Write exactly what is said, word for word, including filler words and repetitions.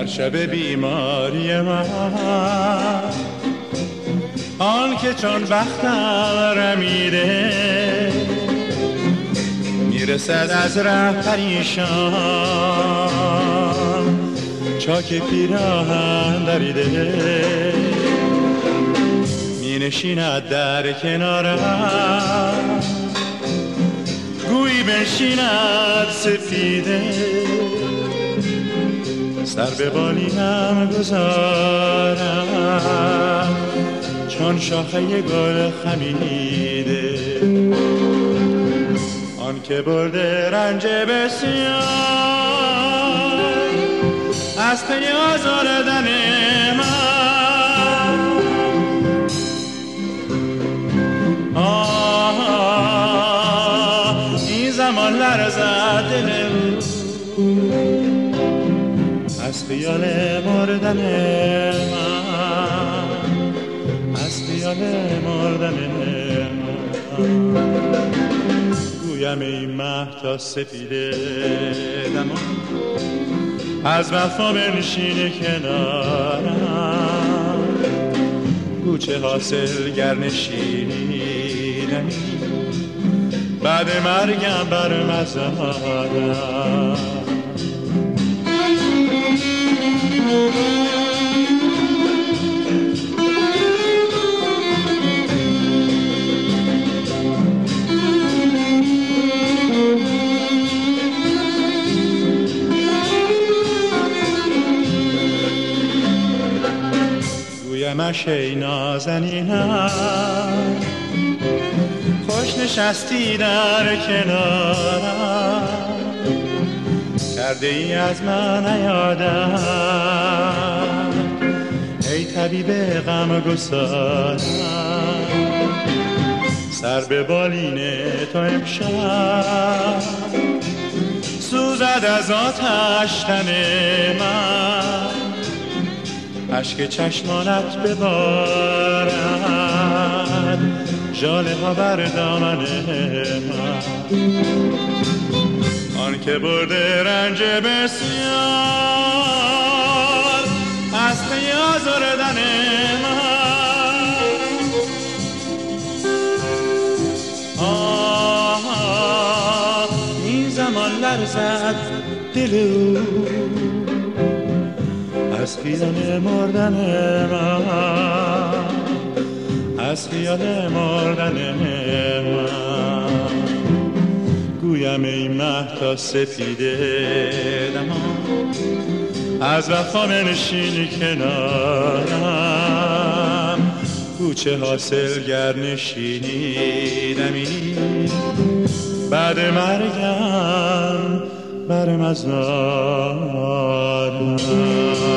هر شب بیماری من آن که چون بختم رمیده میرسد از ره پریشان چاک پیراهن دریده می نشیند در کنارم گویی بنشیند سفیده سر به بالینم گذارم چون شاخه گل خمیده آن که برده رنج بسیار از پی آزردن من آه این زمان لرزد دلم از خیال مردن من از خیال مردن من گویم این مهتا سفیده دمان از وفا بنشین کنارم کوچه حاصل گر نشینیدم بعد مرگم بر مزارم گویمش ای نازنینم خوش نشستی در کنارم کرده ای از من یادم ای طبیب غم گسارم سر به بالین تو امشب سوزد از آتش تن من اشک چشمانت ببارد ژاله ها بر دامن من آن که برده رنج بسیار از پی آزردن من آه این زمان لرزد دل او از خیال مردن من از خیال مردن من گویم ای مهتا سفیده دمان از وفا بنشینی کنارم کوچه حاصل گر نشینیدمی بعد مرگم بر مزارم